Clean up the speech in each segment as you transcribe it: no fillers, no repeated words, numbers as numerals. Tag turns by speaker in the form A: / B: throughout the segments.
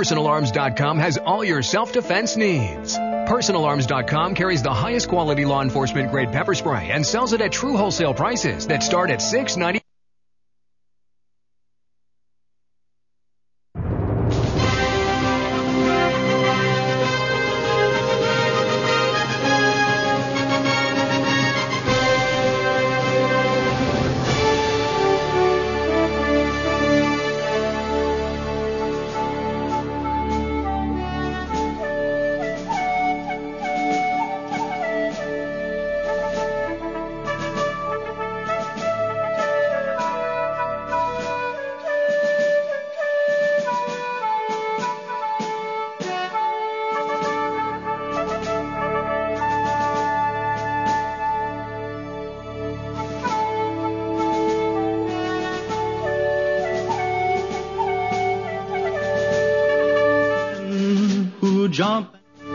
A: PersonalArms.com has all your self-defense needs. PersonalArms.com carries the highest quality law enforcement grade pepper spray and sells it at true wholesale prices that start at $6.90.
B: Jump.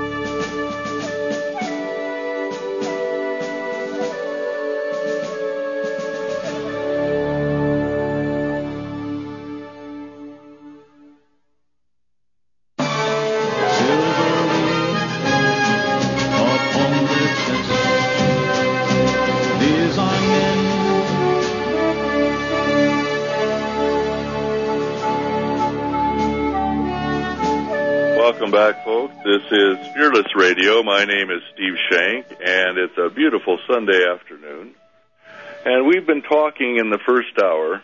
C: Welcome back, folks. This is Fearless Radio. My name is Steve Shank, and it's a beautiful Sunday afternoon. And we've been talking in the first hour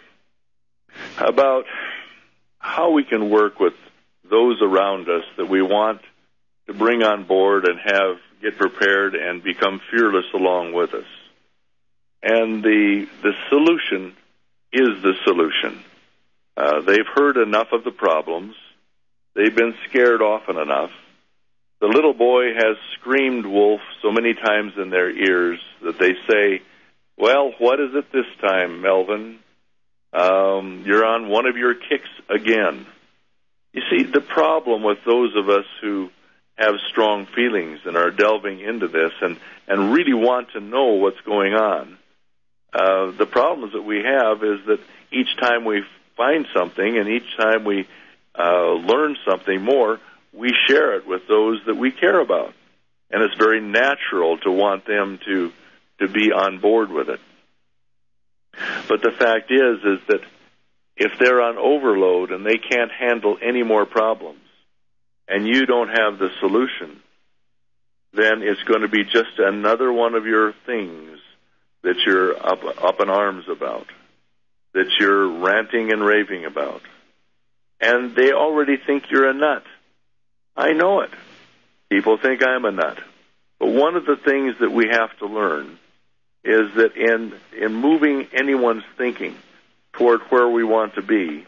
C: about how we can work with those around us that we want to bring on board and get prepared and become fearless along with us. And the solution is the solution. They've heard enough of the problems. They've been scared often enough. The little boy has screamed wolf so many times in their ears that they say, well, what is it this time, Melvin? You're on one of your kicks again. You see, the problem with those of us who have strong feelings and are delving into this and really want to know what's going on, the problems that we have is that each time we find something and each time we learn something more, we share it with those that we care about. And it's very natural to want them to be on board with it. But the fact is that if they're on overload and they can't handle any more problems and you don't have the solution, then it's going to be just another one of your things that you're up in arms about, that you're ranting and raving about. And they already think you're a nut. I know it. People think I'm a nut. But one of the things that we have to learn is that in moving anyone's thinking toward where we want to be,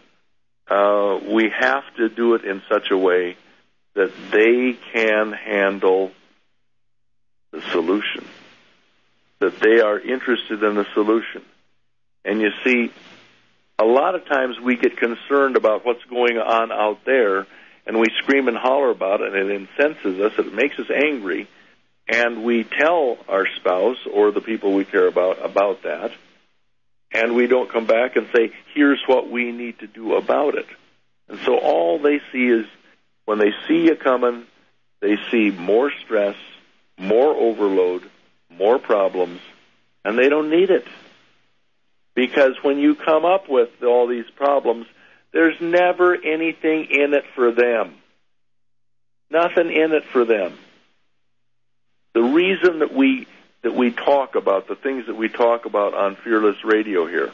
C: we have to do it in such a way that they can handle the solution, that they are interested in the solution. And you see, a lot of times we get concerned about what's going on out there, and we scream and holler about it, and it incenses us, it makes us angry, and we tell our spouse or the people we care about that, and we don't come back and say, here's what we need to do about it. And so all they see is, when they see you coming, they see more stress, more overload, more problems, and they don't need it. Because when you come up with all these problems, there's never anything in it for them. Nothing in it for them. The reason that we talk about the things that we talk about on Fearless Radio here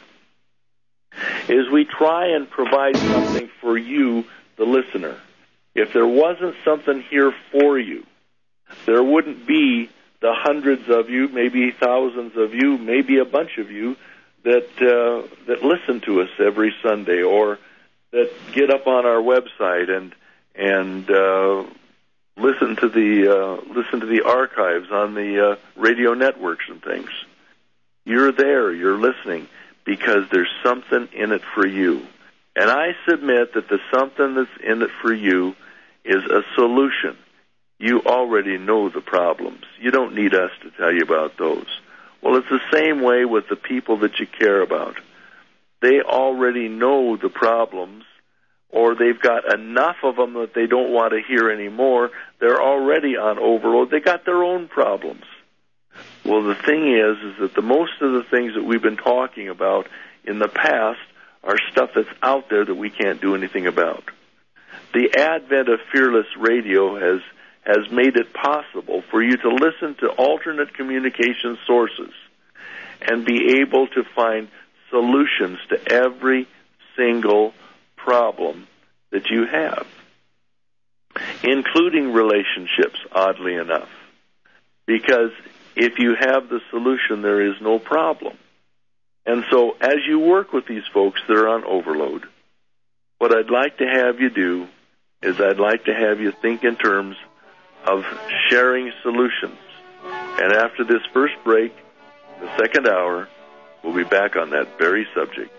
C: is we try and provide something for you, the listener. If there wasn't something here for you, there wouldn't be the hundreds of you, maybe thousands of you, maybe a bunch of you that listen to us every Sunday, or that get up on our website and listen to the archives on the radio networks and things. You're there, you're listening, because there's something in it for you. And I submit that the something that's in it for you is a solution. You already know the problems. You don't need us to tell you about those. Well, it's the same way with the people that you care about. They already know the problems, or they've got enough of them that they don't want to hear anymore. They're already on overload. They got their own problems. Well, the thing is that the most of the things that we've been talking about in the past are stuff that's out there that we can't do anything about. The advent of Fearless Radio has made it possible for you to listen to alternate communication sources and be able to find solutions to every single problem that you have, including relationships, oddly enough. Because if you have the solution, there is no problem. And so as you work with these folks that are on overload, what I'd like to have you do is I'd like to have you think in terms of sharing solutions. And after this first break, the second hour, we'll be back on that very subject.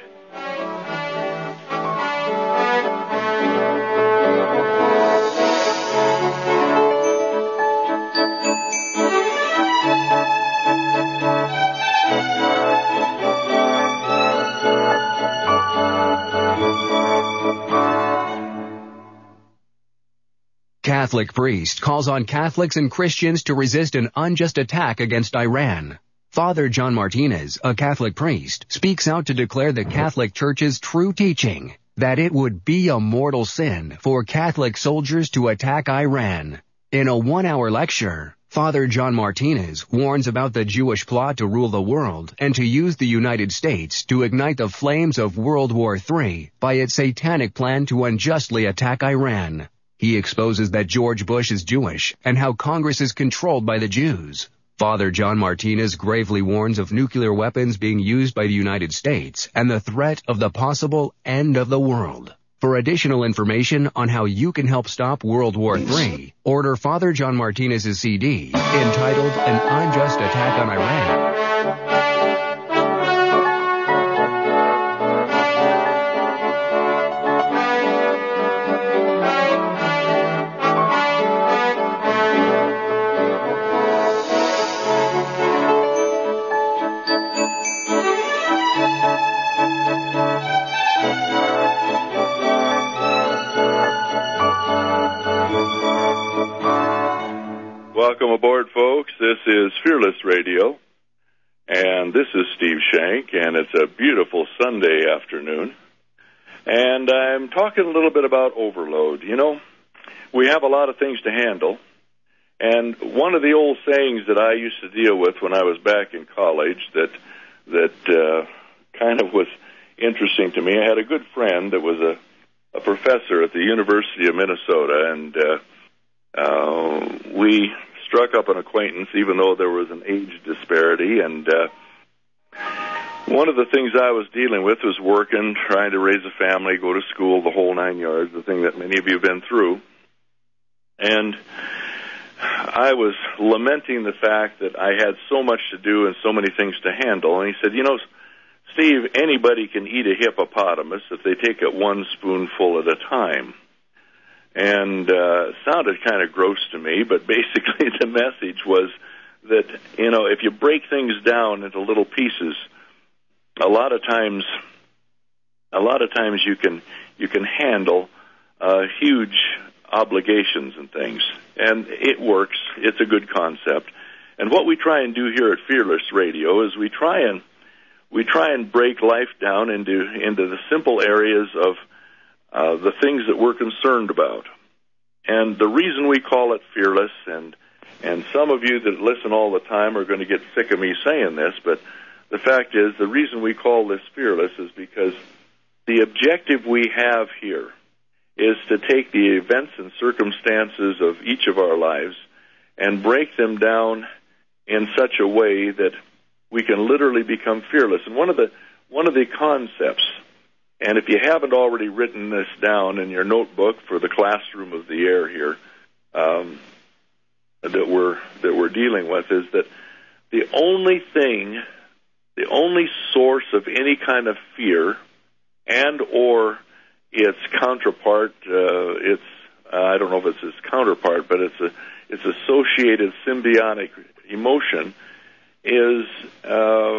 A: Catholic priest calls on Catholics and Christians to resist an unjust attack against Iran. Father John Martinez, a Catholic priest, speaks out to declare the Catholic Church's true teaching that it would be a mortal sin for Catholic soldiers to attack Iran. In a 1-hour lecture, Father John Martinez warns about the Jewish plot to rule the world and to use the United States to ignite the flames of World War III by its satanic plan to unjustly attack Iran. He exposes that George Bush is Jewish and how Congress is controlled by the Jews. Father John Martinez gravely warns of nuclear weapons being used by the United States and the threat of the possible end of the world. For additional information on how you can help stop World War III, order Father John Martinez's CD entitled An Unjust Attack on Iran.
C: Welcome aboard, folks. This is Fearless Radio, and this is Steve Shank, and it's a beautiful Sunday afternoon. And I'm talking a little bit about overload. You know, we have a lot of things to handle, and one of the old sayings that I used to deal with when I was back in college that kind of was interesting to me, I had a good friend that was a professor at the University of Minnesota, and we struck up an acquaintance even though there was an age disparity, and one of the things I was dealing with was working, trying to raise a family, go to school, the whole 9 yards, the thing that many of you have been through. And I was lamenting the fact that I had so much to do and so many things to handle. And he said, you know, Steve, anybody can eat a hippopotamus if they take it one spoonful at a time. And it sounded kind of gross to me, but basically the message was that, you know, if you break things down into little pieces, a lot of times you can handle huge obligations and things, and it works. It's a good concept. And what we try and do here at Fearless Radio is we try and break life down into the simple areas of the things that we're concerned about. And the reason we call it Fearless, and some of you that listen all the time are going to get sick of me saying this, but the fact is the reason we call this Fearless is because the objective we have here is to take the events and circumstances of each of our lives and break them down in such a way that we can literally become fearless. And one of the concepts, and if you haven't already written this down in your notebook for the classroom of the air here, that we're dealing with, is that the only source of any kind of fear and or its counterpart, I don't know if it's its counterpart, but it's associated symbiotic emotion, is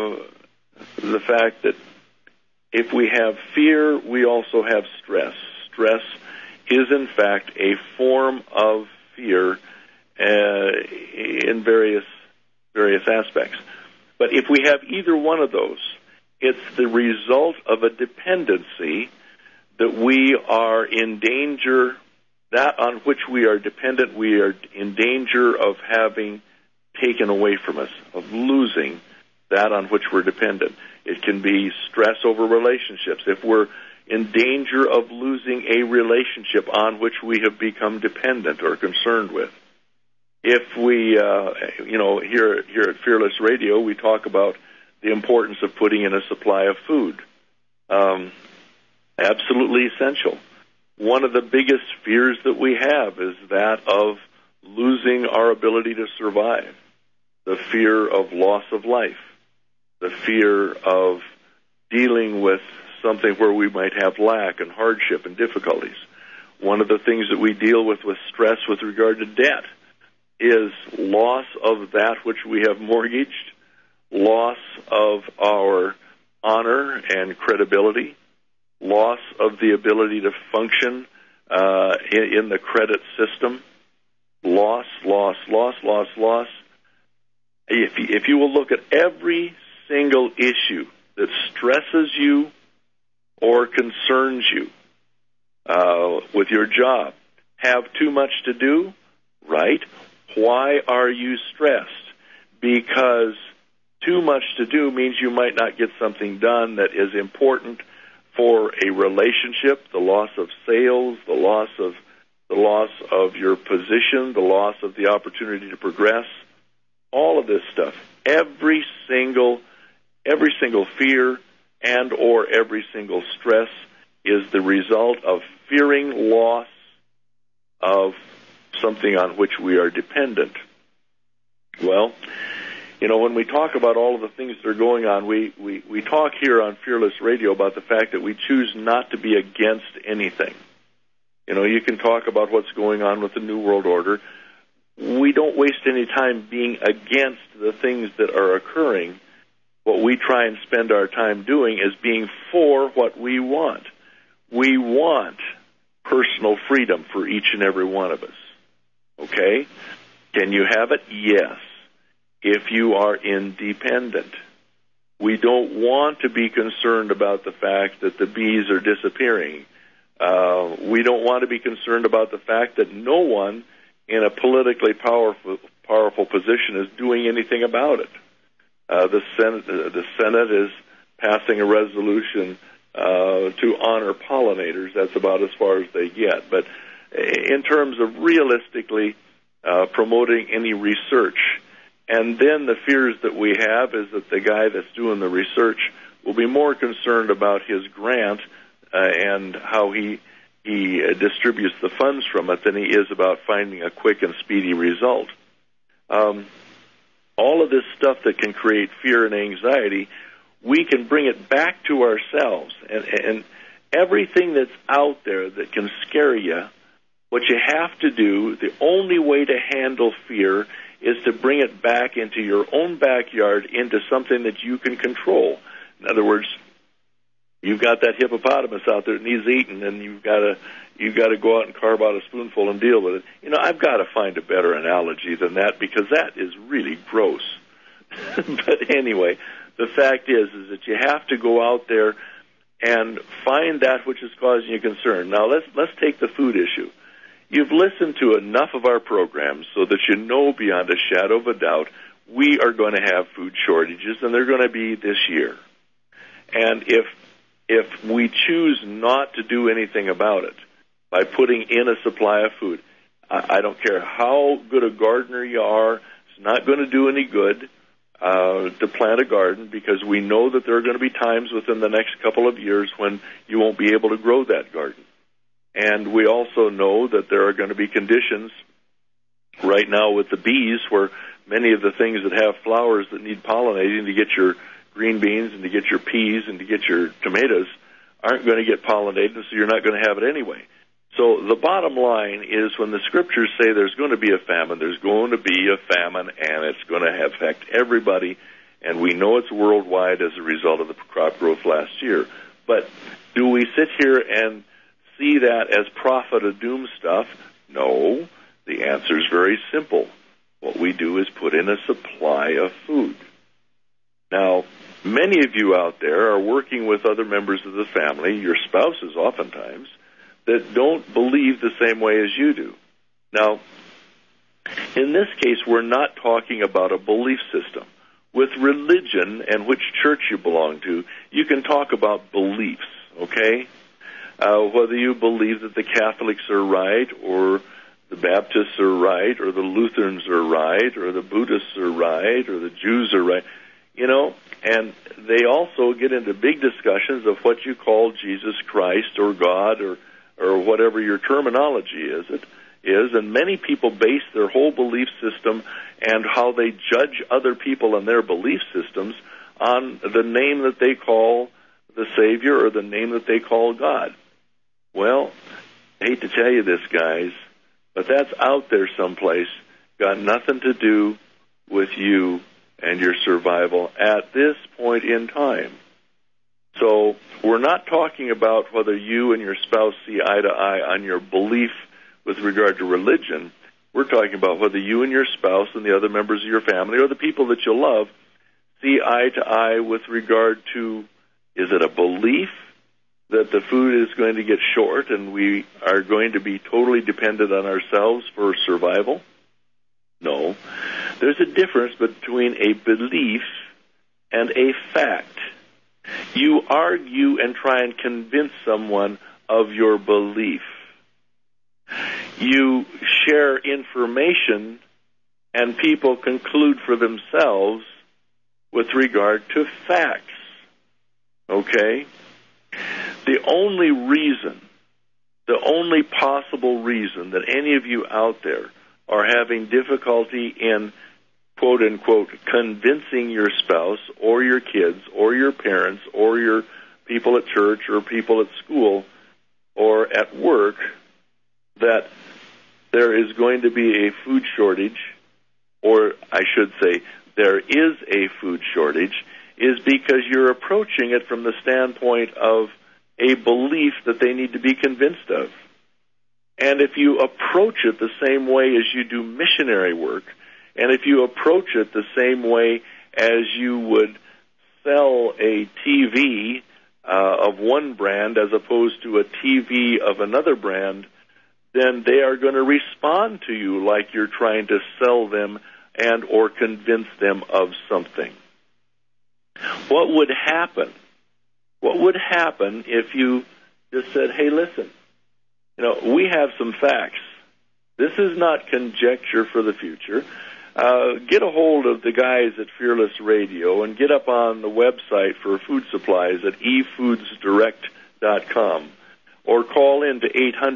C: the fact that if we have fear, we also have stress. stress is in fact a form of fear in various aspects. But if we have either one of those, it's the result of a dependency that we are in danger, that on which we are dependent, we are in danger of having taken away from us, of losing that on which we're dependent. It can be stress over relationships. If we're in danger of losing a relationship on which we have become dependent or concerned with. If we, here at Fearless Radio, we talk about the importance of putting in a supply of food. Absolutely essential. One of the biggest fears that we have is that of losing our ability to survive, the fear of loss of life, the fear of dealing with something where we might have lack and hardship and difficulties. One of the things that we deal with stress with regard to debt is loss of that which we have mortgaged, loss of our honor and credibility, loss of the ability to function in the credit system, loss. If you will look at every single issue that stresses you or concerns you with your job, have too much to do, right? Why are you stressed? Because too much to do means you might not get something done that is important for a relationship, the loss of sales, the loss of your position, the loss of the opportunity to progress, all of this stuff. Every single fear and or every single stress is the result of fearing loss of something on which we are dependent. Well, when we talk about all of the things that are going on, we talk here on Fearless Radio about the fact that we choose not to be against anything. You can talk about what's going on with the New World Order. We don't waste any time being against the things that are occurring. What we try and spend our time doing is being for what we want. We want personal freedom for each and every one of us. Okay? Can you have it? Yes. If you are independent. We don't want to be concerned about the fact that the bees are disappearing. We don't want to be concerned about the fact that no one in a politically powerful position is doing anything about it. The Senate is passing a resolution to honor pollinators. That's about as far as they get. But in terms of realistically promoting any research, and then the fears that we have is that the guy that's doing the research will be more concerned about his grant and how he distributes the funds from it than he is about finding a quick and speedy result. All of this stuff that can create fear and anxiety, we can bring it back to ourselves. And everything that's out there that can scare you, what you have to do, the only way to handle fear is to bring it back into your own backyard, into something that you can control. In other words, you've got that hippopotamus out there that needs eaten, and you've got to go out and carve out a spoonful and deal with it. I've got to find a better analogy than that, because that is really gross. But anyway, the fact is that you have to go out there and find that which is causing you concern. Now let's take the food issue. You've listened to enough of our programs so that you know beyond a shadow of a doubt we are going to have food shortages, and they're going to be this year. And if we choose not to do anything about it by putting in a supply of food, I don't care how good a gardener you are, it's not going to do any good to plant a garden, because we know that there are going to be times within the next couple of years when you won't be able to grow that garden. And we also know that there are going to be conditions right now with the bees where many of the things that have flowers that need pollinating to get your green beans and to get your peas and to get your tomatoes aren't going to get pollinated, so you're not going to have it anyway. So the bottom line is, when the scriptures say there's going to be a famine, there's going to be a famine, and it's going to affect everybody, and we know it's worldwide as a result of the crop growth last year. But do we sit here and see that as prophet of doom stuff? No. The answer is very simple. What we do is put in a supply of food. Now, many of you out there are working with other members of the family, your spouses oftentimes, that don't believe the same way as you do. Now, in this case, we're not talking about a belief system. With religion and which church you belong to, you can talk about beliefs, okay? Whether you believe that the Catholics are right, or the Baptists are right, or the Lutherans are right, or the Buddhists are right, or the Jews are right, you know, and they also get into big discussions of what you call Jesus Christ or God or whatever your terminology is, and many people base their whole belief system and how they judge other people and their belief systems on the name that they call the Savior or the name that they call God. Well, I hate to tell you this, guys, but that's out there someplace, got nothing to do with you and your survival at this point in time. So we're not talking about whether you and your spouse see eye to eye on your belief with regard to religion. We're talking about whether you and your spouse and the other members of your family or the people that you love see eye to eye with regard to, is it a belief that the food is going to get short and we are going to be totally dependent on ourselves for survival? No. There's a difference between a belief and a fact. You argue and try and convince someone of your belief. You share information and people conclude for themselves with regard to facts. Okay? The only possible reason that any of you out there are having difficulty in, quote-unquote, convincing your spouse or your kids or your parents or your people at church or people at school or at work that there is going to be a food shortage, or I should say there is a food shortage, is because you're approaching it from the standpoint of a belief that they need to be convinced of. And if you approach it the same way as you do missionary work, and if you approach it the same way as you would sell a TV of one brand as opposed to a TV of another brand, then they are going to respond to you like you're trying to sell them and or convince them of something. What would happen? What would happen if you just said, hey, listen, you know, we have some facts. This is not conjecture for the future. Get a hold of the guys at Fearless Radio and get up on the website for food supplies at efoodsdirect.com. Or call in to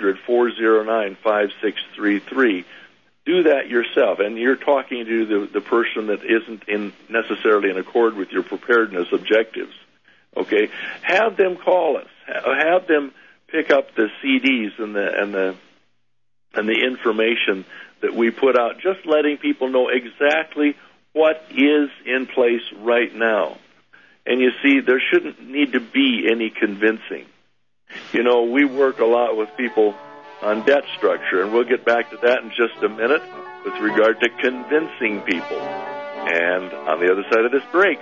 C: 800-409-5633. Do that yourself, and you're talking to the person that isn't necessarily in accord with your preparedness objectives. Okay, have them call us. Have them pick up the CDs and the information that we put out, just letting people know exactly what is in place right now. And you see, there shouldn't need to be any convincing. You know, we work a lot with people on debt structure, and we'll get back to that in just a minute with regard to convincing people. And on the other side of this break.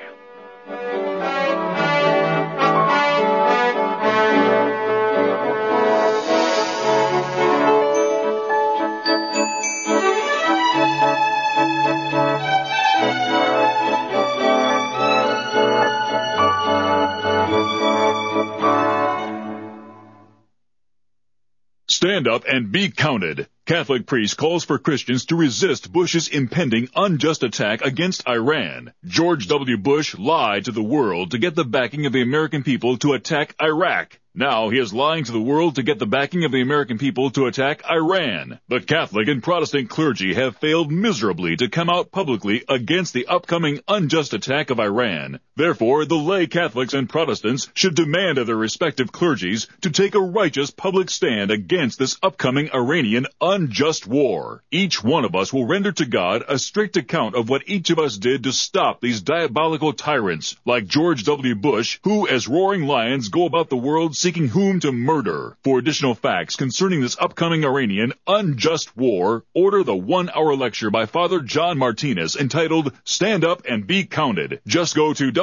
B: Stand up and be counted. Catholic priest calls for Christians to resist Bush's impending unjust attack against Iran. George W. Bush lied to the world to get the backing of the American people to attack Iraq. Now he is lying to the world to get the backing of the American people to attack Iran. The Catholic and Protestant clergy have failed miserably to come out publicly against the upcoming unjust attack of Iran. Therefore, the lay Catholics and Protestants should demand of their respective clergies to take a righteous public stand against this upcoming Iranian unjust war. Each one of us will render to God a strict account of what each of us did to stop these diabolical tyrants like George W. Bush, who, as roaring lions, go about the world seeking whom to murder. For additional facts concerning this upcoming Iranian unjust war, order the 1-hour lecture by Father John Martinez entitled Stand Up and Be Counted. Just go to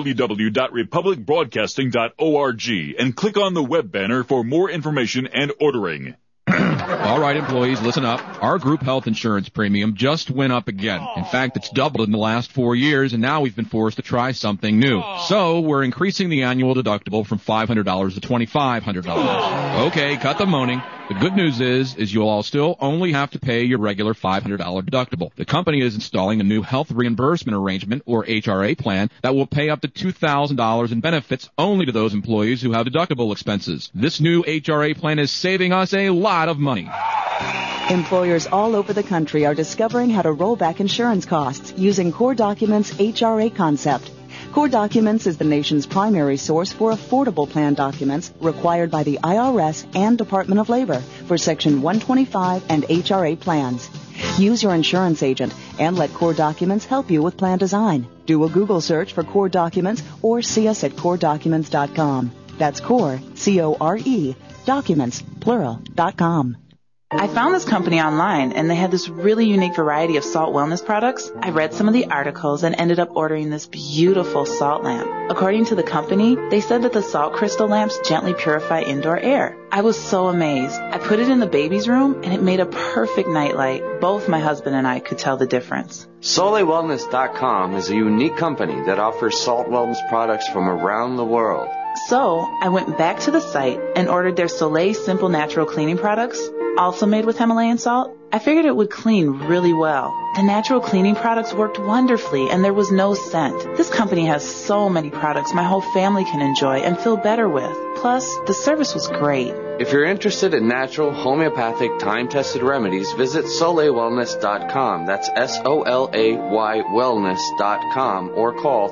B: www.republicbroadcasting.org and click on the web banner for more information and ordering.
D: All right, employees, listen up. Our group health insurance premium just went up again. In fact, it's doubled in the last 4 years, and now we've been forced to try something new. So we're increasing the annual deductible from $500 to $2,500. Okay, cut the moaning. The good news is you'll all still only have to pay your regular $500 deductible. The company is installing a new health reimbursement arrangement, or HRA plan, that will pay up to $2,000 in benefits only to those employees who have deductible expenses. This new HRA plan is saving us a lot of money.
E: Employers all over the country are discovering how to roll back insurance costs using Core Documents' HRA concept. Core Documents is the nation's primary source for affordable plan documents required by the IRS and Department of Labor for Section 125 and HRA plans. Use your insurance agent and let Core Documents help you with plan design. Do a Google search for Core Documents or see us at CoreDocuments.com. That's Core, C-O-R-E, Documents, plural.com.
F: I found this company online, and they had this really unique variety of salt wellness products. I read some of the articles and ended up ordering this beautiful salt lamp. According to the company, they said that the salt crystal lamps gently purify indoor air. I was so amazed. I put it in the baby's room, and it made a perfect nightlight. Both my husband and I could tell the difference.
G: SoleilWellness.com is a unique company that offers salt wellness products from around the world.
F: So I went back to the site and ordered their Soleil Simple Natural Cleaning products, also made with Himalayan salt. I figured it would clean really well. The natural cleaning products worked wonderfully, and there was no scent. This company has so many products my whole family can enjoy and feel better with. Plus, the service was great.
G: If you're interested in natural, homeopathic, time-tested remedies, visit SoleilWellness.com. That's S-O-L-A-Y wellness.com, or call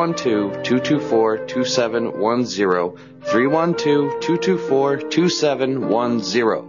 G: 312-224-2710, 312-224-2710.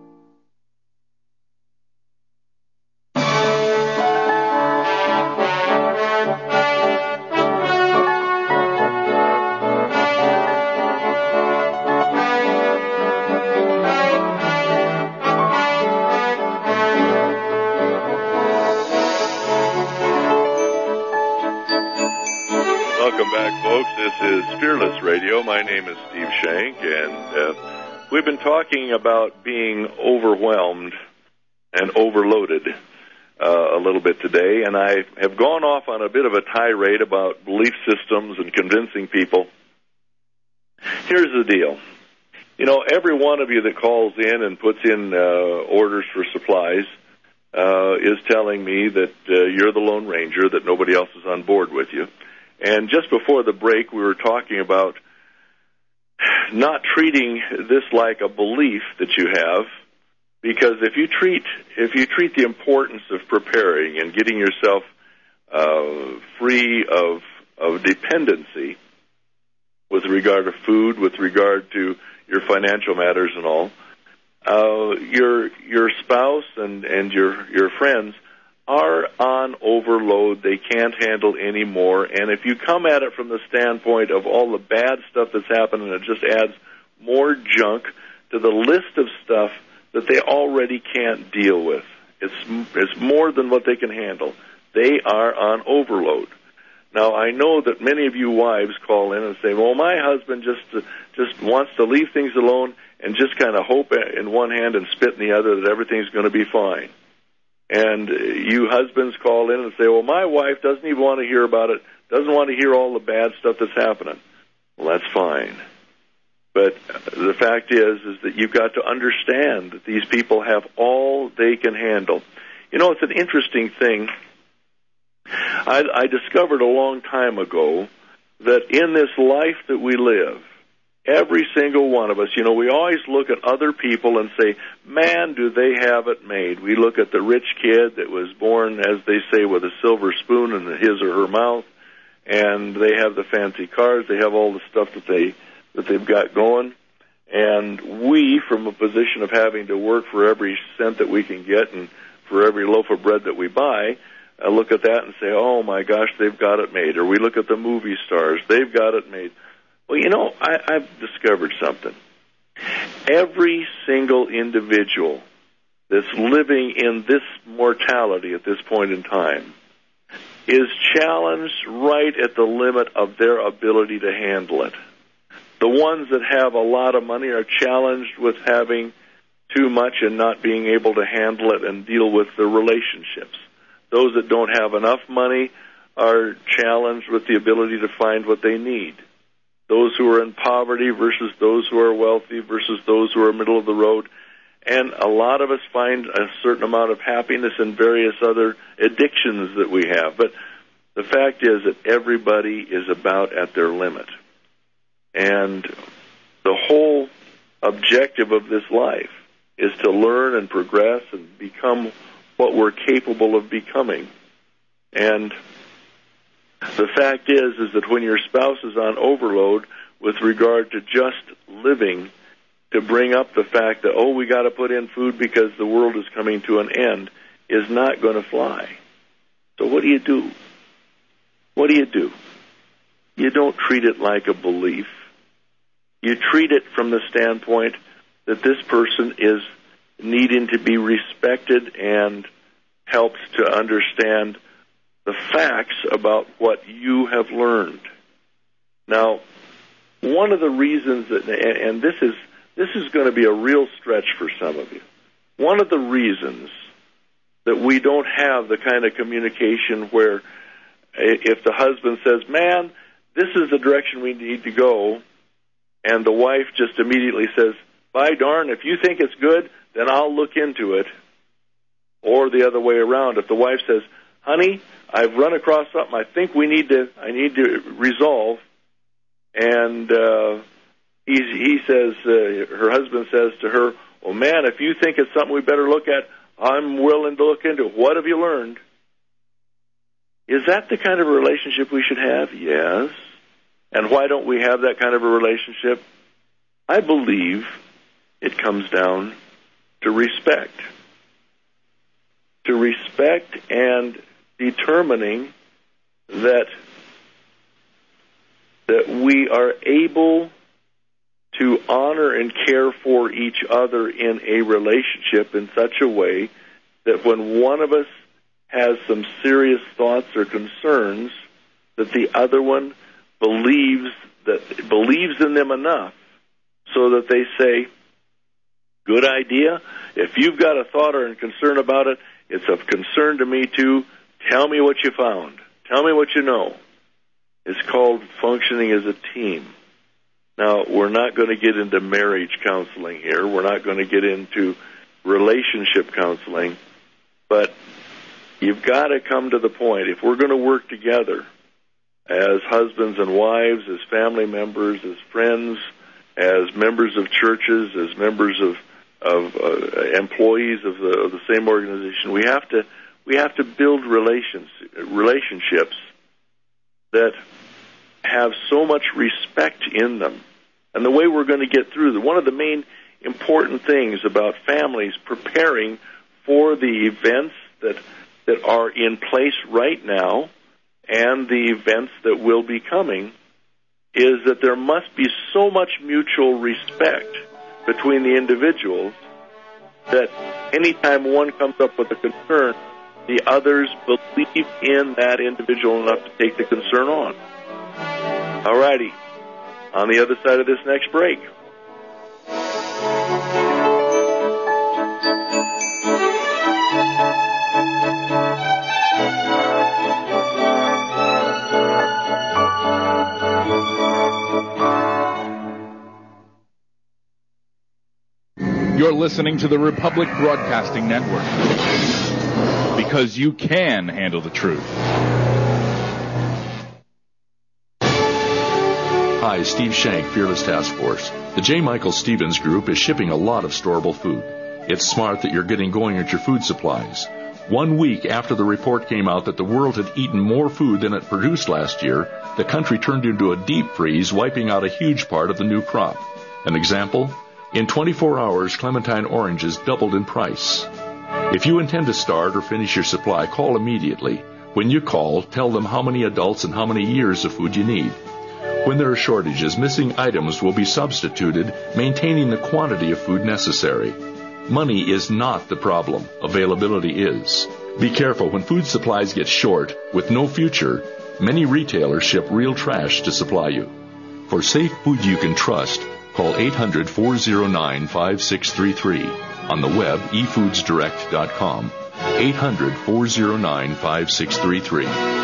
C: Fearless Radio. My name is Steve Shank, and we've been talking about being overwhelmed and overloaded a little bit today, and I have gone off on a bit of a tirade about belief systems and convincing people. Here's the deal. You know, every one of you that calls in and puts in orders for supplies is telling me that you're the Lone Ranger, that nobody else is on board with you. And just before the break, we were talking about not treating this like a belief that you have, because if you treat the importance of preparing and getting yourself free of dependency with regard to food, with regard to your financial matters and all, your spouse and your friends are on overload. They can't handle any more. And if you come at it from the standpoint of all the bad stuff that's happening, it just adds more junk to the list of stuff that they already can't deal with. It's more than what they can handle. They are on overload. Now, I know that many of you wives call in and say, well, my husband just wants to leave things alone and just kind of hope in one hand and spit in the other that everything's going to be fine. And you husbands call in and say, well, my wife doesn't even want to hear about it, doesn't want to hear all the bad stuff that's happening. Well, that's fine. But the fact is that you've got to understand that these people have all they can handle. You know, it's an interesting thing. I discovered a long time ago that in this life that we live, every single one of us, you know, we always look at other people and say, man, do they have it made. We look at the rich kid that was born, as they say, with a silver spoon in his or her mouth, and they have the fancy cars, they have all the stuff that they've got going. And we, from a position of having to work for every cent that we can get and for every loaf of bread that we buy, look at that and say, oh my gosh, they've got it made. Or we look at the movie stars, they've got it made. Well, I've discovered something. Every single individual that's living in this mortality at this point in time is challenged right at the limit of their ability to handle it. The ones that have a lot of money are challenged with having too much and not being able to handle it and deal with the relationships. Those that don't have enough money are challenged with the ability to find what they need. Those who are in poverty versus those who are wealthy versus those who are middle of the road. And a lot of us find a certain amount of happiness in various other addictions that we have. But the fact is that everybody is about at their limit. And the whole objective of this life is to learn and progress and become what we're capable of becoming. And the fact is that when your spouse is on overload with regard to just living, to bring up the fact that, we got to put in food because the world is coming to an end, is not going to fly. So what do you do? What do you do? You don't treat it like a belief. You treat it from the standpoint that this person is needing to be respected and helped to understand the facts about what you have learned. Now, one of the reasons that, and this is going to be a real stretch for some of you, one of the reasons that we don't have the kind of communication where if the husband says, man, this is the direction we need to go, and the wife just immediately says, by darn, if you think it's good, then I'll look into it. Or the other way around, if the wife says, honey, I've run across something I think I need to resolve, and he says, her husband says to her, well, man, if you think it's something we better look at, I'm willing to look into it. What have you learned? Is that the kind of relationship we should have? Yes. And why don't we have that kind of a relationship? I believe it comes down to respect. To respect and determining that we are able to honor and care for each other in a relationship in such a way that when one of us has some serious thoughts or concerns, that the other one believes in them enough so that they say, good idea. If you've got a thought or a concern about it, it's of concern to me too. Tell me what you found. Tell me what you know. It's called functioning as a team. Now, we're not going to get into marriage counseling here. We're not going to get into relationship counseling. But you've got to come to the point, if we're going to work together as husbands and wives, as family members, as friends, as members of churches, as members of employees of the same organization, we have to build relationships that have so much respect in them. And the way we're going to get through one of the main important things about families preparing for the events that are in place right now and the events that will be coming is that there must be so much mutual respect between the individuals that anytime one comes up with a concern, the others believe in that individual enough to take the concern on. All righty. On the other side of this next break.
B: You're listening to the Republic Broadcasting Network. Because you can handle the truth.
H: Hi, Steve Shank, Fearless Task Force. The J. Michael Stevens Group is shipping a lot of storable food. It's smart that you're getting going at your food supplies. 1 week after the report came out that the world had eaten more food than it produced last year, the country turned into a deep freeze, wiping out a huge part of the new crop. An example? In 24 hours, clementine oranges doubled in price. If you intend to start or finish your supply, call immediately. When you call, tell them how many adults and how many years of food you need. When there are shortages, missing items will be substituted, maintaining the quantity of food necessary. Money is not the problem. Availability is. Be careful when food supplies get short, with no future. Many retailers ship real trash to supply you. For safe food you can trust, call 800-409-5633. On the web, efoodsdirect.com. 800-409-5633.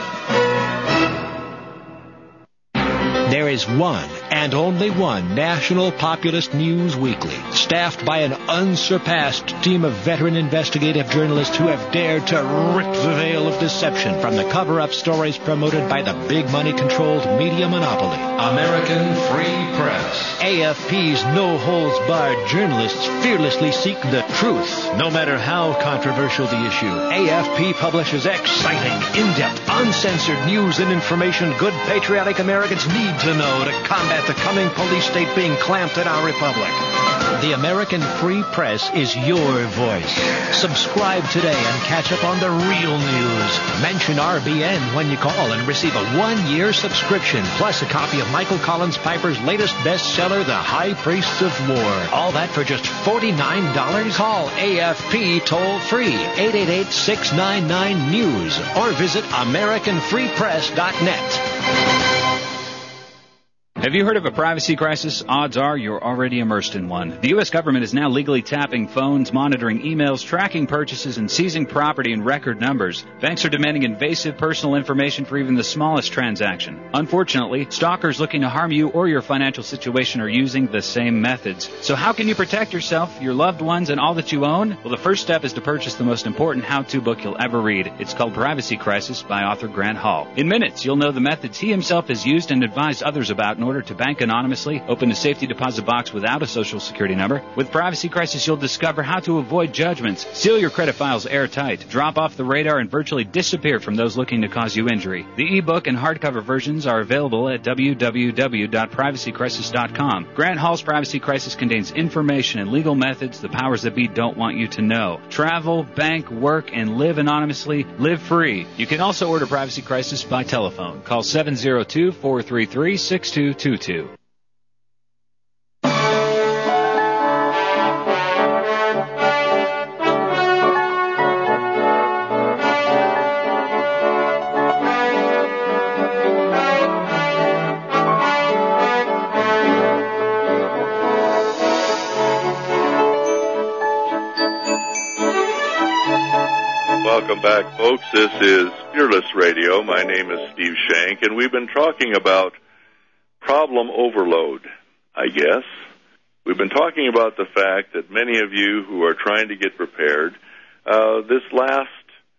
I: There is one and only one National Populist News Weekly, staffed by an unsurpassed team of veteran investigative journalists who have dared to rip the veil of deception from the cover-up stories promoted by the big money-controlled media monopoly. American Free Press. AFP's no-holds-barred journalists fearlessly seek the truth, no matter how controversial the issue. AFP publishes exciting, in-depth, uncensored news and information good patriotic Americans need to know to combat the coming police state being clamped in our republic. The American Free Press is your voice. Subscribe today and catch up on the real news. Mention RBN when you call and receive a 1-year subscription, plus a copy of Michael Collins Piper's latest bestseller, The High Priests of War. All that for just $49? Call AFP toll-free, 888-699-NEWS, or visit AmericanFreePress.net.
J: Have you heard of a privacy crisis? Odds are you're already immersed in one. The U.S. government is now legally tapping phones, monitoring emails, tracking purchases, and seizing property in record numbers. Banks are demanding invasive personal information for even the smallest transaction. Unfortunately, stalkers looking to harm you or your financial situation are using the same methods. So how can you protect yourself, your loved ones, and all that you own? Well, the first step is to purchase the most important how-to book you'll ever read. It's called Privacy Crisis by author Grant Hall. In minutes, you'll know the methods he himself has used and advised others about in order to bank anonymously, open a safety deposit box without a social security number. With Privacy Crisis, you'll discover how to avoid judgments, seal your credit files airtight, drop off the radar, and virtually disappear from those looking to cause you injury. The ebook and hardcover versions are available at www.privacycrisis.com. Grant Hall's Privacy Crisis contains information and legal methods the powers that be don't want you to know. Travel, bank, work, and live anonymously. Live free. You can also order Privacy Crisis by telephone. Call 702-433-6222.
C: Welcome back, folks. This is Fearless Radio. My name is Steve Shank, and we've been talking about problem overload, I guess. We've been talking about the fact that many of you who are trying to get prepared, this last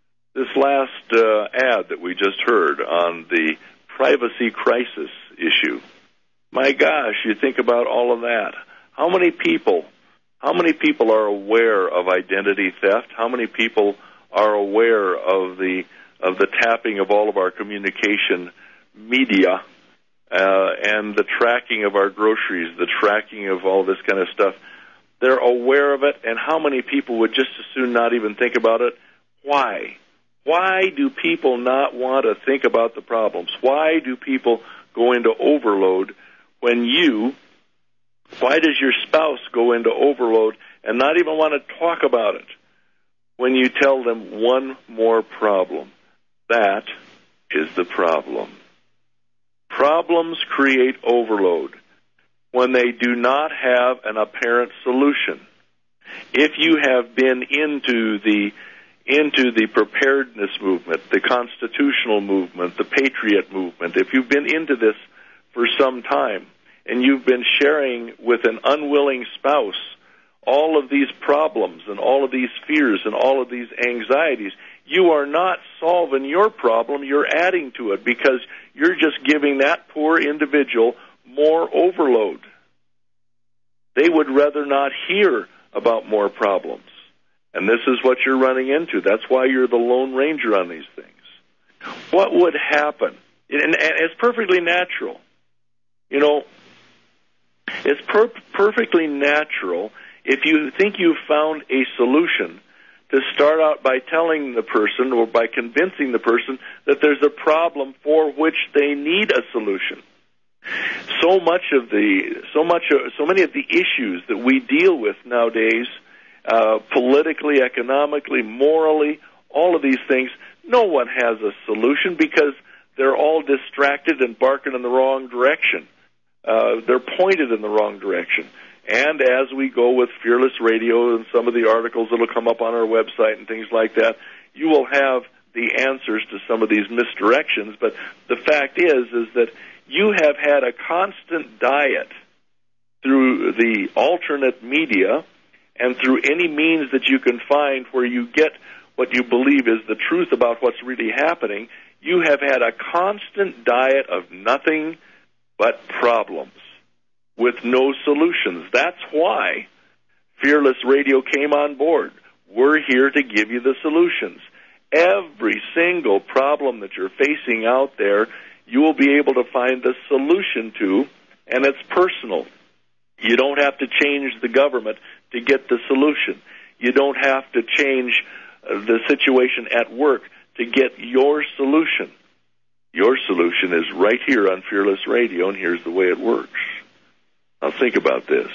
C: ad that we just heard on the privacy crisis issue, my gosh, you think about all of that. How many people are aware of identity theft? How many people are aware of the tapping of all of our communication media and the tracking of our groceries, the tracking of all this kind of stuff? They're aware of it, and how many people would just as soon not even think about it? Why? Why do people not want to think about the problems? Why do people go into overload why does your spouse go into overload and not even want to talk about it when you tell them one more problem? That is the problem. Problems create overload when they do not have an apparent solution. If you have been into the preparedness movement, the constitutional movement, the patriot movement, if you've been into this for some time and you've been sharing with an unwilling spouse all of these problems and all of these fears and all of these anxieties, you are not solving your problem, you're adding to it, because you're just giving that poor individual more overload. They would rather not hear about more problems. And this is what you're running into. That's why you're the Lone Ranger on these things. What would happen? And it's perfectly natural. You know, it's perfectly natural if you think you've found a solution to start out by telling the person or by convincing the person that there's a problem for which they need a solution. so many of the issues that we deal with nowadays, politically, economically, morally, all of these things, no one has a solution because they're all distracted and barking in the wrong direction. They're pointed in the wrong direction. And as we go with Fearless Radio and some of the articles that will come up on our website and things like that, you will have the answers to some of these misdirections. But the fact is that you have had a constant diet through the alternate media and through any means that you can find where you get what you believe is the truth about what's really happening. You have had a constant diet of nothing but problems with no solutions. That's why Fearless Radio came on board. We're here to give you the solutions. Every single problem that you're facing out there, you will be able to find the solution to, and it's personal. You don't have to change the government to get the solution. You don't have to change the situation at work to get your solution. Your solution is right here on Fearless Radio, and here's the way it works. Now think about this.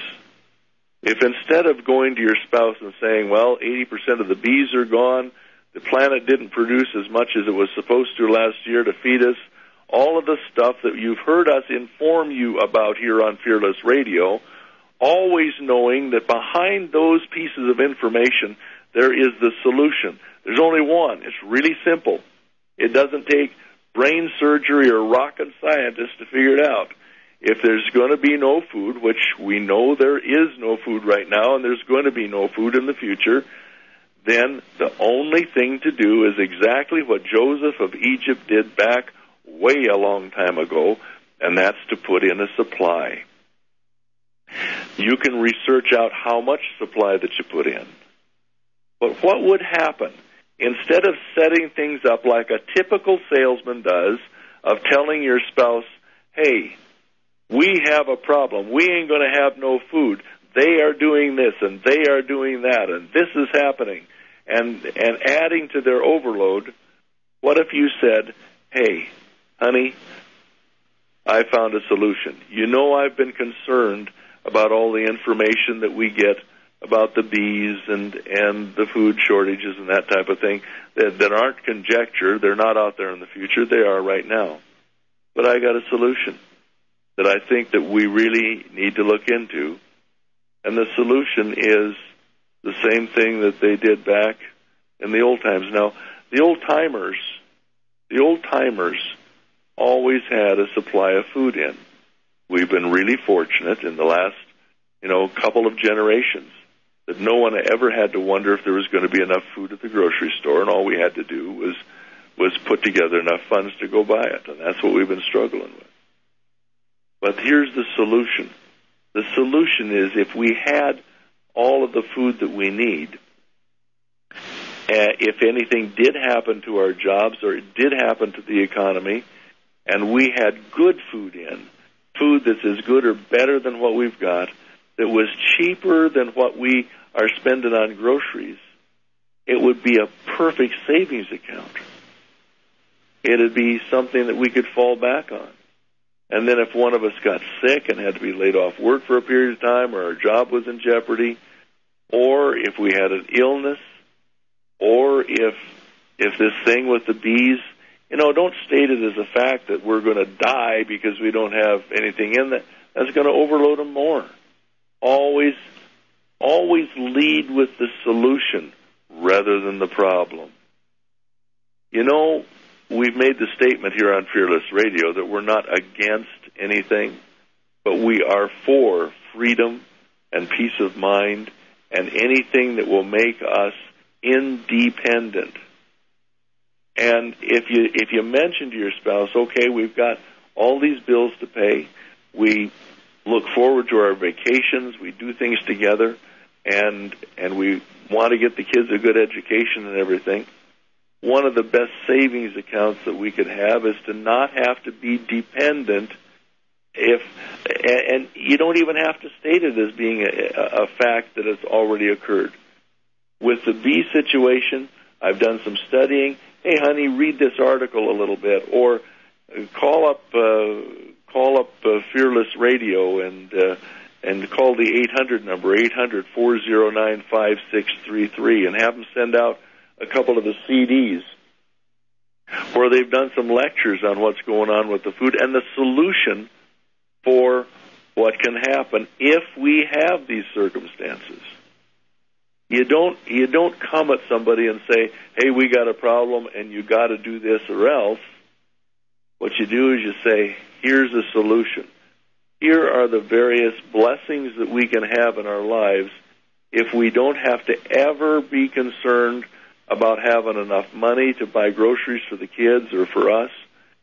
C: If instead of going to your spouse and saying, well, 80% of the bees are gone, the planet didn't produce as much as it was supposed to last year to feed us, all of the stuff that you've heard us inform you about here on Fearless Radio, always knowing that behind those pieces of information, there is the solution. There's only one. It's really simple. It doesn't take brain surgery or rocket scientists to figure it out. If there's going to be no food, which we know there is no food right now, and there's going to be no food in the future, then the only thing to do is exactly what Joseph of Egypt did back way a long time ago, and that's to put in a supply. You can research out how much supply that you put in. But what would happen? Instead of setting things up like a typical salesman does, of telling your spouse, hey, we have a problem. We ain't going to have no food. They are doing this, and they are doing that, and this is happening. And adding to their overload, what if you said, hey, honey, I found a solution. You know I've been concerned about all the information that we get about the bees and the food shortages and that type of thing that aren't conjecture. They're not out there in the future. They are right now. But I got a solution that I think that we really need to look into. And the solution is the same thing that they did back in the old times. Now, the old timers always had a supply of food in. We've been really fortunate in the last, couple of generations that no one ever had to wonder if there was going to be enough food at the grocery store, and all we had to do was put together enough funds to go buy it, and that's what we've been struggling with. But here's the solution. The solution is if we had all of the food that we need, if anything did happen to our jobs or it did happen to the economy, and we had good food in, food that's as good or better than what we've got, that was cheaper than what we are spending on groceries, it would be a perfect savings account. It would be something that we could fall back on. And then if one of us got sick and had to be laid off work for a period of time, or our job was in jeopardy, or if we had an illness, or if this thing with the bees, don't state it as a fact that we're going to die because we don't have anything in that. That's going to overload them more. Always lead with the solution rather than the problem. We've made the statement here on Fearless Radio that we're not against anything, but we are for freedom and peace of mind and anything that will make us independent. And if you mention to your spouse, okay, we've got all these bills to pay, we look forward to our vacations, we do things together, and we want to get the kids a good education and everything, one of the best savings accounts that we could have is to not have to be dependent and you don't even have to state it as being a fact that has already occurred. With the bee situation, I've done some studying. Hey, honey, read this article a little bit, or call call up Fearless Radio and call the 800 number, 800-409-5633, and have them send out a couple of the CDs where they've done some lectures on what's going on with the food and the solution for what can happen if we have these circumstances. You don't come at somebody and say, hey, we got a problem and you got to do this or else. What you do is you say, here's a solution. Here are the various blessings that we can have in our lives if we don't have to ever be concerned about having enough money to buy groceries for the kids or for us.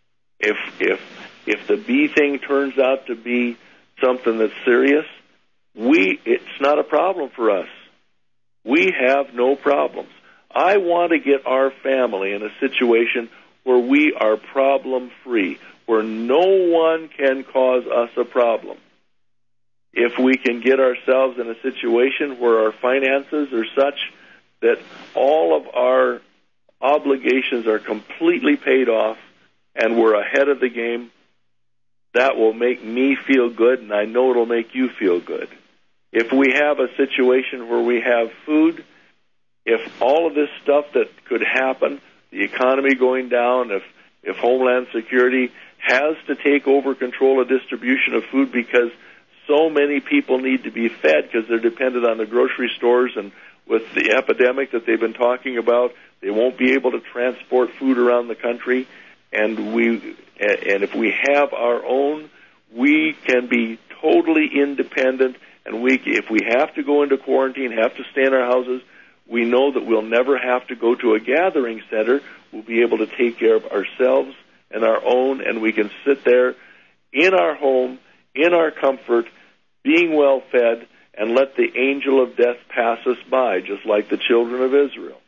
C: If the bee thing turns out to be something that's serious, it's not a problem for us. We have no problems. I want to get our family in a situation where we are problem-free, where no one can cause us a problem. If we can get ourselves in a situation where our finances are such that all of our obligations are completely paid off and we're ahead of the game, that will make me feel good, and I know it'll make you feel good. If we have a situation where we have food, if all of this stuff that could happen, the economy going down, if Homeland Security has to take over control of distribution of food because so many people need to be fed because they're dependent on the grocery stores, and with the epidemic that they've been talking about, they won't be able to transport food around the country. And if we have our own, we can be totally independent. And if we have to go into quarantine, have to stay in our houses, we know that we'll never have to go to a gathering center. We'll be able to take care of ourselves and our own, and we can sit there in our home, in our comfort, being well fed, and let the angel of death pass us by, just like the children of Israel.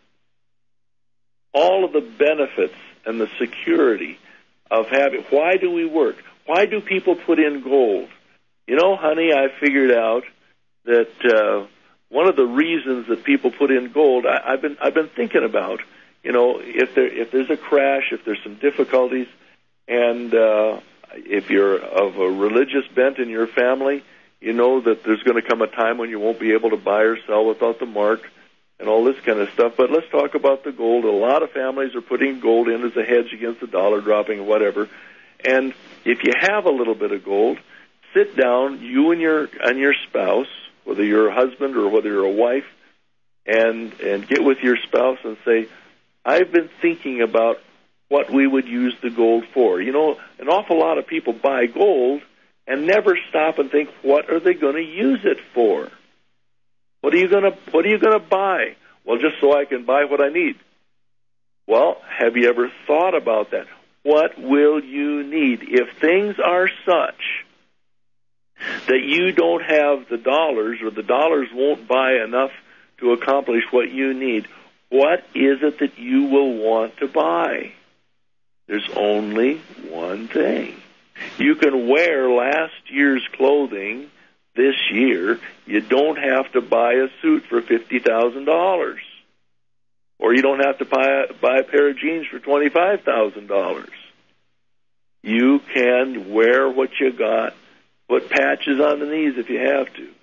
C: All of the benefits and the security of having... Why do we work? Why do people put in gold? You know, honey, I figured out that one of the reasons that people put in gold, I've been thinking about, you know, if there's a crash, if there's some difficulties, and if you're of a religious bent in your family, you know that there's going to come a time when you won't be able to buy or sell without the mark and all this kind of stuff. But let's talk about the gold. A lot of families are putting gold in as a hedge against the dollar dropping or whatever. And if you have a little bit of gold, sit down, you and your spouse, whether you're a husband or whether you're a wife, and get with your spouse and say, I've been thinking about what we would use the gold for. You know, an awful lot of people buy gold and never stop and think, what are they going to use it for? What are you going to buy? Well, just so I can buy what I need. Well, have you ever thought about that? What will you need? If things are such that you don't have the dollars, or the dollars won't buy enough to accomplish what you need, what is it that you will want to buy? There's only one thing. You can wear last year's clothing this year. You don't have to buy a suit for $50,000. Or you don't have to buy a pair of jeans for $25,000. You can wear what you got, put patches on the knees if you have to.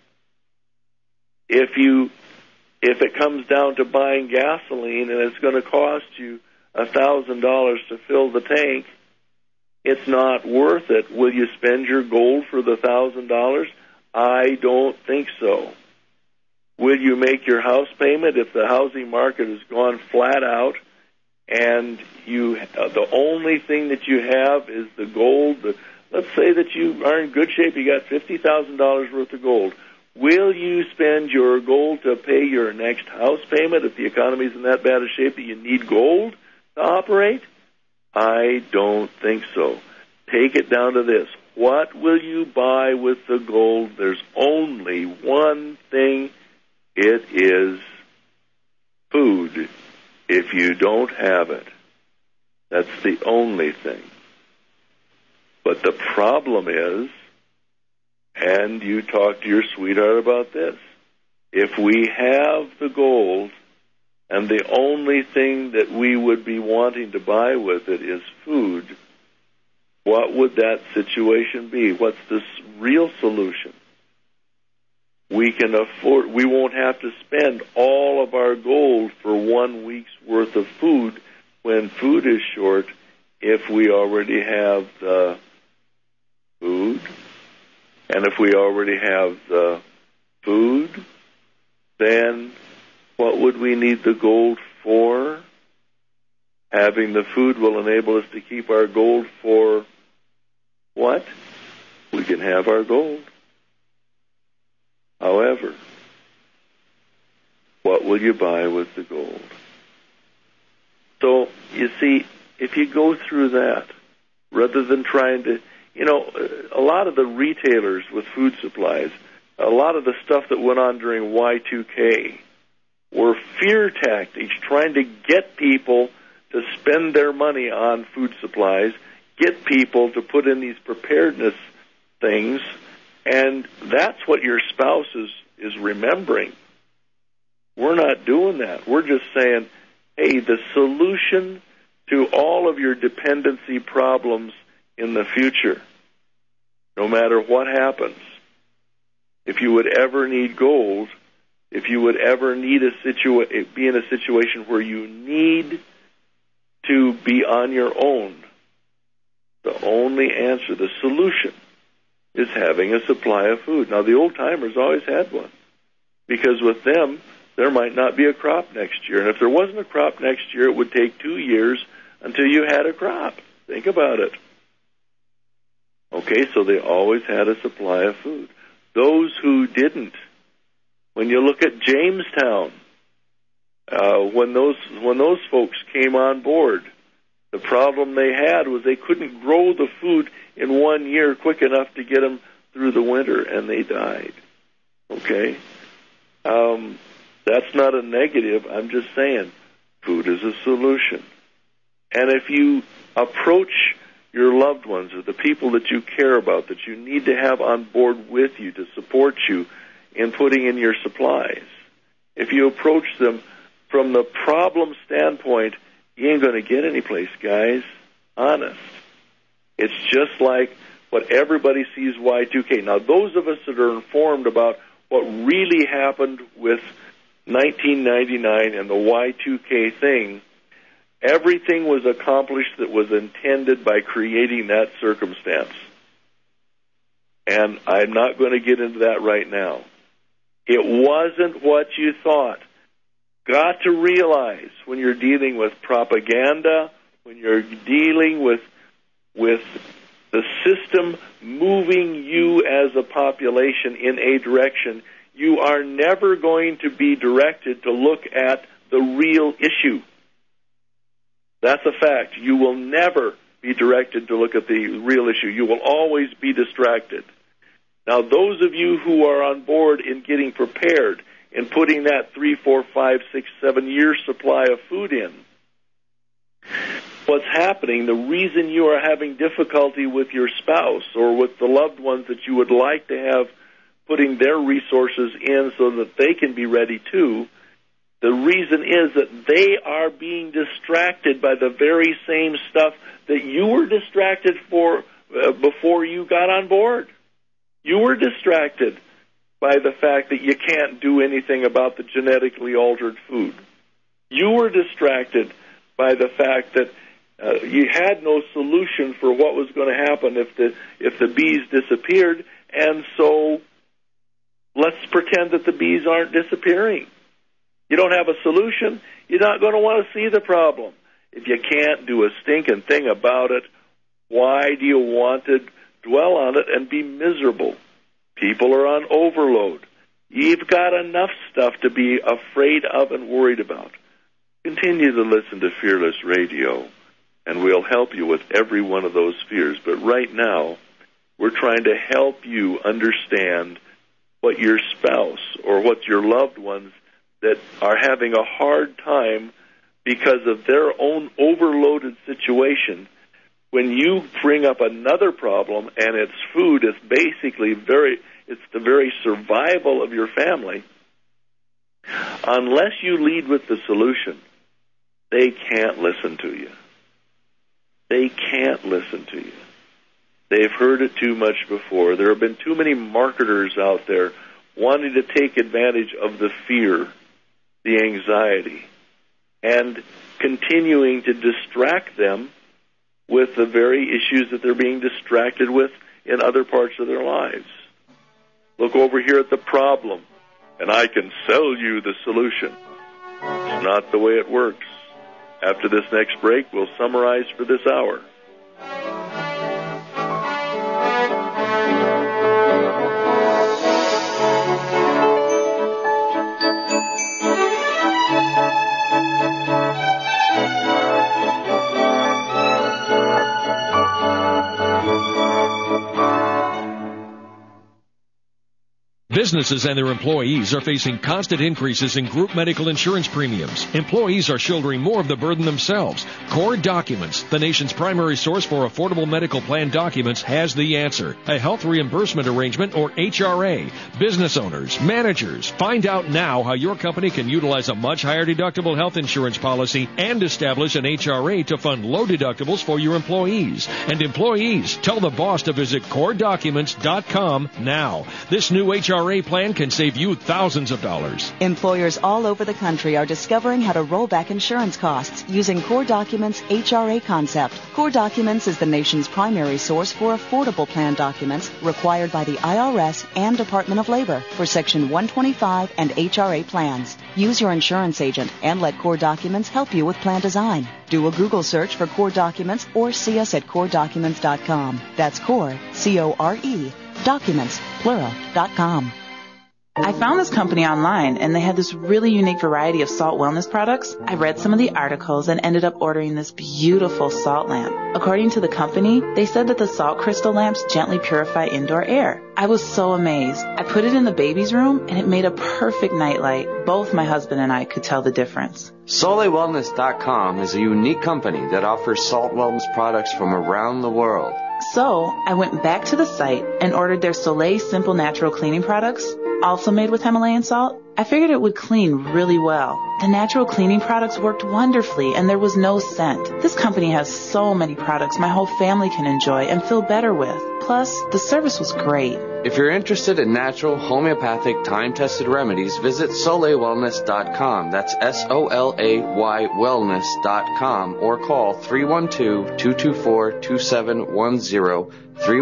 C: If it comes down to buying gasoline and it's going to cost you $1,000 to fill the tank, it's not worth it. Will you spend your gold for the $1,000? I don't think so. Will you make your house payment if the housing market has gone flat out and the only thing that you have is the gold? Let's say that you are in good shape. You got $50,000 worth of gold. Will you spend your gold to pay your next house payment if the economy's in that bad a shape that you need gold to operate? I don't think so. Take it down to this. What will you buy with the gold? There's only one thing. It is food. If you don't have it, that's the only thing. But the problem is, and you talk to your sweetheart about this, if we have the gold and the only thing that we would be wanting to buy with it is food, what would that situation be? What's the real solution? We won't have to spend all of our gold for 1 week's worth of food when food is short if we already have the food. And if we already have the food, then what would we need the gold for? Having the food will enable us to keep our gold for what? We can have our gold. However, what will you buy with the gold? So, you see, if you go through that, rather than trying to, a lot of the retailers with food supplies, a lot of the stuff that went on during Y2K were fear tactics, trying to get people to spend their money on food supplies, get people to put in these preparedness things, and that's what your spouse is remembering. We're not doing that. We're just saying, hey, the solution to all of your dependency problems in the future, no matter what happens, if you would ever need gold, if you would ever need be in a situation where you need to be on your own, the only answer, the solution, is having a supply of food. Now, the old-timers always had one, because with them, there might not be a crop next year. And if there wasn't a crop next year, it would take 2 years until you had a crop. Think about it. Okay, so they always had a supply of food. Those who didn't, when you look at Jamestown, when those folks came on board, the problem they had was they couldn't grow the food in 1 year quick enough to get them through the winter, and they died. Okay? That's not a negative. I'm just saying food is a solution. And if you approach your loved ones or the people that you care about, that you need to have on board with you to support you in putting in your supplies, if you approach them from the problem standpoint, you ain't going to get any place, guys. Honest. It's just like what everybody sees Y2K. Now, those of us that are informed about what really happened with 1999 and the Y2K thing, everything was accomplished that was intended by creating that circumstance. And I'm not going to get into that right now. It wasn't what you thought. Got to realize when you're dealing with propaganda, when you're dealing with the system moving you as a population in a direction, you are never going to be directed to look at the real issue. That's a fact. You will never be directed to look at the real issue. You will always be distracted. Now, those of you who are on board in getting prepared, in putting that 3, 4, 5, 6, 7 year supply of food in, what's happening, the reason you are having difficulty with your spouse or with the loved ones that you would like to have putting their resources in so that they can be ready too, the reason is that they are being distracted by the very same stuff that you were distracted for before you got on board. You were distracted by the fact that you can't do anything about the genetically altered food. You were distracted by the fact that you had no solution for what was going to happen if the bees disappeared, and so let's pretend that the bees aren't disappearing. You don't have a solution, you're not going to want to see the problem. If you can't do a stinking thing about it, why do you want to dwell on it and be miserable? People are on overload. You've got enough stuff to be afraid of and worried about. Continue to listen to Fearless Radio, and we'll help you with every one of those fears. But right now, we're trying to help you understand what your spouse or what your loved ones that are having a hard time because of their own overloaded situation. When you bring up another problem and it's food, it's basically it's the very survival of your family. Unless you lead with the solution, they can't listen to you. They can't listen to you. They've heard it too much before. There have been too many marketers out there wanting to take advantage of the fear, the anxiety, and continuing to distract them with the very issues that they're being distracted with in other parts of their lives. Look over here at the problem, and I can sell you the solution. It's not the way it works. After this next break, we'll summarize for this hour.
I: Businesses and their employees are facing constant increases in group medical insurance premiums. Employees are shouldering more of the burden themselves. Core Documents, the nation's primary source for affordable medical plan documents, has the answer. A health reimbursement arrangement, or HRA. Business owners, managers, find out now how your company can utilize a much higher deductible health insurance policy and establish an HRA to fund low deductibles for your employees. And employees, tell the boss to visit CoreDocuments.com now. This new HRA plan can save you thousands of dollars.
E: Employers all over the country are discovering how to roll back insurance costs using Core Documents' HRA concept. Core Documents is the nation's primary source for affordable plan documents required by the IRS and Department of Labor for Section 125 and HRA plans. Use your insurance agent and let Core Documents help you with plan design. Do a Google search for Core Documents or see us at CoreDocuments.com. That's Core, C-O-R-E, Documents, plural.com.
F: I found this company online, and they had this really unique variety of salt wellness products. I read some of the articles and ended up ordering this beautiful salt lamp. According to the company, they said that the salt crystal lamps gently purify indoor air. I was so amazed. I put it in the baby's room, and it made a perfect nightlight. Both my husband and I could tell the difference.
G: SoleilWellness.com is a unique company that offers salt wellness products from around the world.
F: So I went back to the site and ordered their Soleil Simple Natural Cleaning products, also made with Himalayan salt. I figured it would clean really well. The natural cleaning products worked wonderfully, and there was no scent. This company has so many products my whole family can enjoy and feel better with. Plus, the service was great.
G: If you're interested in natural, homeopathic, time-tested remedies, visit SoleilWellness.com. That's S-O-L-A-Y wellness.com, or call 312-224-2710,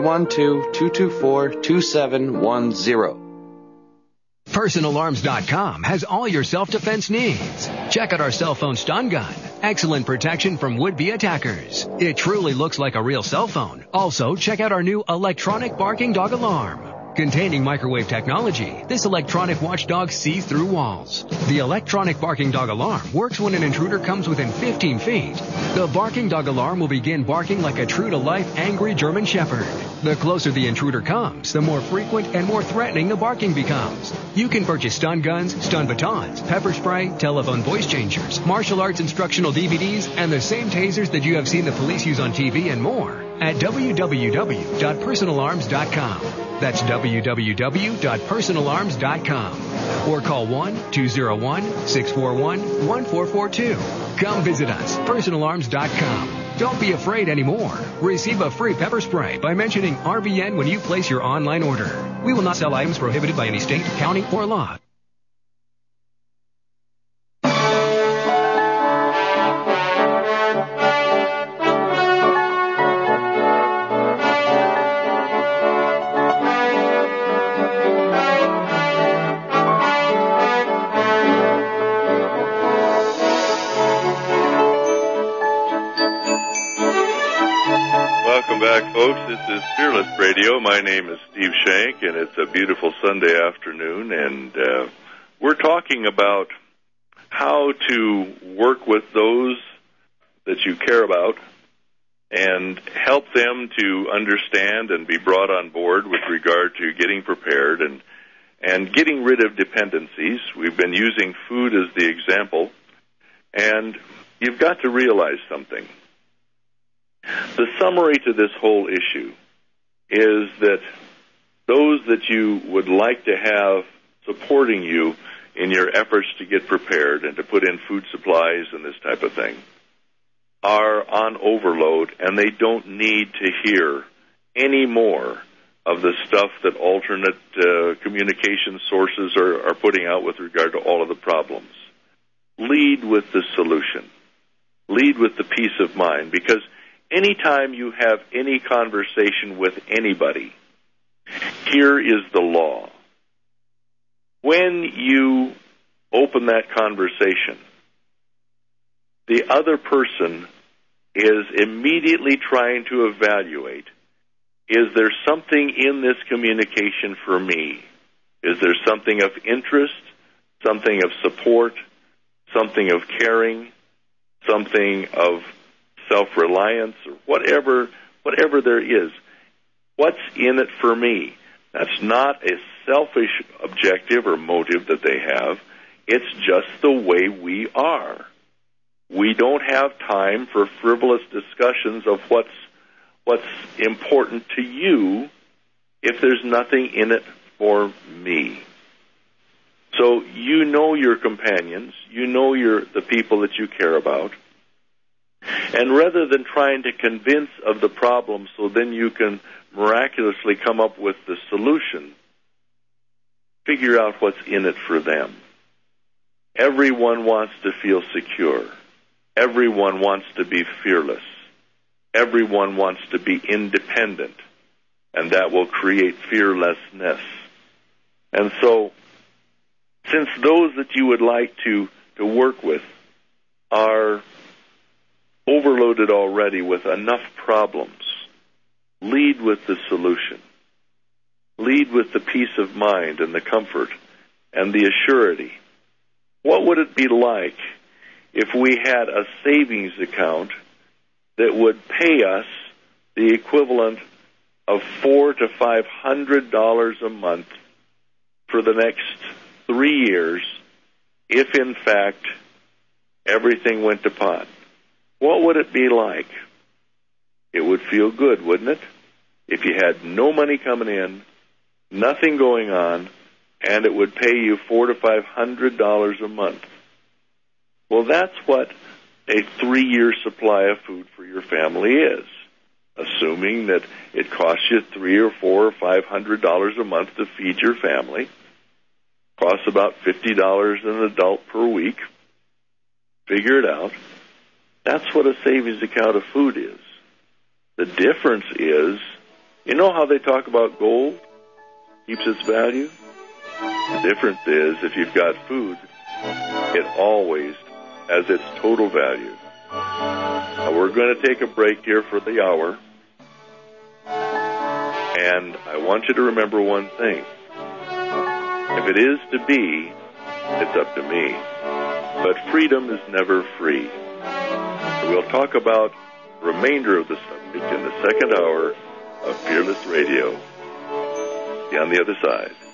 G: 312-224-2710.
A: PersonAlarms.com has all your self-defense needs. Check out our cell phone stun gun. Excellent protection from would-be attackers. It truly looks like a real cell phone. Also, check out our new electronic barking dog alarm. Containing microwave technology, this electronic watchdog sees through walls. The electronic barking dog alarm works when an intruder comes within 15 feet. The barking dog alarm will begin barking like a true-to-life angry German shepherd. The closer the intruder comes, the more frequent and more threatening the barking becomes. You can purchase stun guns, stun batons, pepper spray, telephone voice changers, martial arts instructional DVDs, and the same tasers that you have seen the police use on TV and more at www.personalarms.com. That's www.personalarms.com. Or call 1-201-641-1442. Come visit us, personalarms.com. Don't be afraid anymore. Receive a free pepper spray by mentioning RBN when you place your online order. We will not sell items prohibited by any state, county, or law.
C: Folks, this is Fearless Radio. My name is Steve Shank, and it's a beautiful Sunday afternoon, and we're talking about how to work with those that you care about and help them to understand and be brought on board with regard to getting prepared and getting rid of dependencies. We've been using food as the example, and you've got to realize something. The summary to this whole issue is that those that you would like to have supporting you in your efforts to get prepared and to put in food supplies and this type of thing are on overload, and they don't need to hear any more of the stuff that alternate communication sources are putting out with regard to all of the problems. Lead with the solution. Lead with the peace of mind, because anytime you have any conversation with anybody, here is the law. When you open that conversation, the other person is immediately trying to evaluate, is there something in this communication for me? Is there something of interest, something of support, something of caring, something of self-reliance, or whatever there is? What's in it for me? That's not a selfish objective or motive that they have. It's just the way we are. We don't have time for frivolous discussions of what's important to you if there's nothing in it for me. So you know your companions, you know the people that you care about, and rather than trying to convince of the problem so then you can miraculously come up with the solution, figure out what's in it for them. Everyone wants to feel secure. Everyone wants to be fearless. Everyone wants to be independent, and that will create fearlessness. And so, since those that you would like to work with are overloaded already with enough problems, lead with the solution. Lead with the peace of mind and the comfort and the assurity. What would it be like if we had a savings account that would pay us the equivalent of $400 to $500 a month for the next 3 years if, in fact, everything went to pot? What would it be like? It would feel good, wouldn't it? If you had no money coming in, nothing going on, and it would pay you $400 to $500 a month. Well, that's what a 3-year supply of food for your family is, assuming that it costs you $300 or $400 or $500 a month to feed your family. Costs about $50 an adult per week. Figure it out. That's what a savings account of food is. The difference is, you know how they talk about gold keeps its value? The difference is, if you've got food, it always has its total value. Now, we're going to take a break here for the hour, and I want you to remember one thing. If it is to be, it's up to me. But freedom is never free. So we'll talk about the remainder of the subject in the second hour of Fearless Radio. See you on the other side.